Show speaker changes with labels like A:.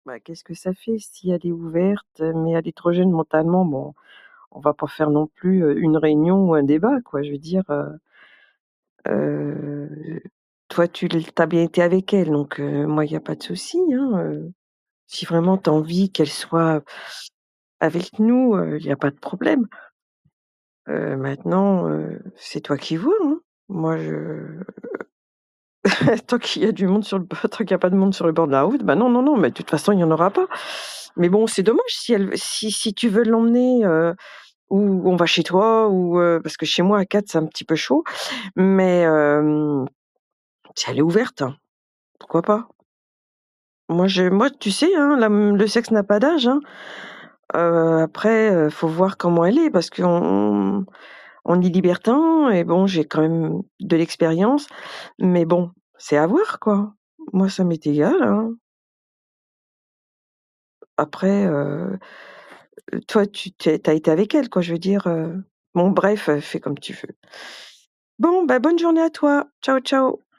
A: Bah, qu'est-ce que ça fait si elle est ouverte, mais elle est trop jeune mentalement? Bon, on va pas faire non plus, une réunion ou un débat, quoi. Je veux dire, toi, tu bien été avec elle, donc moi, il y a pas de souci, hein, si vraiment tu as envie qu'elle soit avec nous, il y a pas de problème. Maintenant, c'est toi qui vois, hein. Moi, je tant qu'il y a du monde sur le tant qu'il y a pas de monde sur le bord de la route, bah, non, non, non, mais de toute façon, il y en aura pas. Mais bon, c'est dommage si tu veux l'emmener, ou on va chez toi ou parce que chez moi à 4 c'est un petit peu chaud, mais si elle est ouverte, hein, pourquoi pas? Moi tu sais, hein, le sexe n'a pas d'âge, hein. Après, faut voir comment elle est parce qu'on est libertin et bon, j'ai quand même de l'expérience, mais bon, c'est à voir, quoi. Moi, ça m'est égal, hein. Après, toi, tu as été avec elle, quoi, je veux dire, bon bref, fais comme tu veux. Bon, bah, bonne journée à toi. Ciao, ciao.